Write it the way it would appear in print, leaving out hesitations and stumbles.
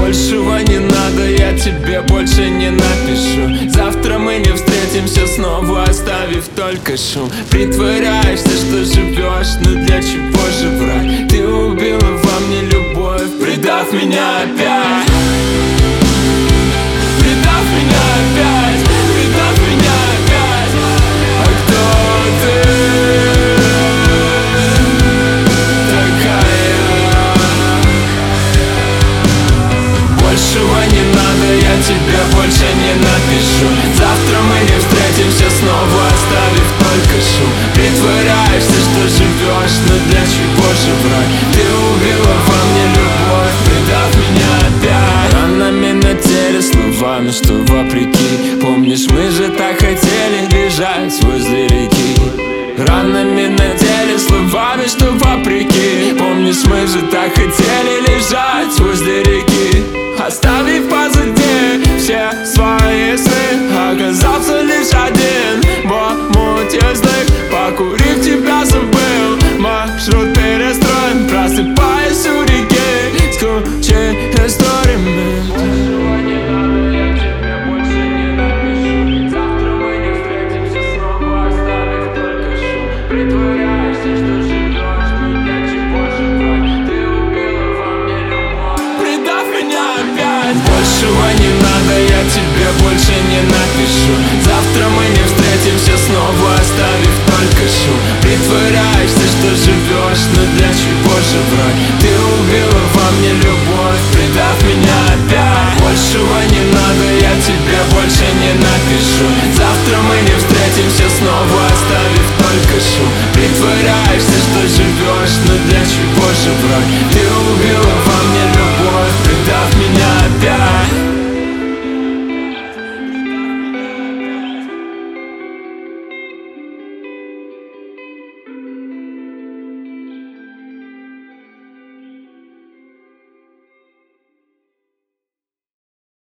Большего не надо, я тебе больше не напишу. Завтра мы не встретимся снова, оставив только шум. Притворяешься, что живешь, но для чего же врать? Ты убила во мне любовь, предав меня опять. Предав меня опять, предав меня опять. А кто ты такая? Большего не надо, я тебе больше не напишу. Завтра мы не встретимся снова, оставив только шум. Притворяешься, что живешь, но для чего же врать? Ты убила во мне любовь, предав меня опять. Ранами на теле, словами, что вопреки. Помнишь, мы же так хотели лежать возле реки. Ранами на теле, словами, что вопреки. Помнишь, мы же так хотели лежать возле реки. Оставив позади все свои сны, оказался лишь один в омуте злых. Покурив, тебя забыл, маршрут перестроен. Просыпаясь у реки с кучей историями. Большего не надо, я тебе больше не напишу. Завтра мы не встретимся снова, оставив только шум. Притворяешься, что живешь, но для чего же врать? Ты убила во мне любовь, предав меня опять. Большего не надо, я тебе больше не напишу. Завтра мы не встретимся снова, оставив только шум. Притворяешься, что живешь, но для чего же врать? Ты убила во мне любовь, предав меня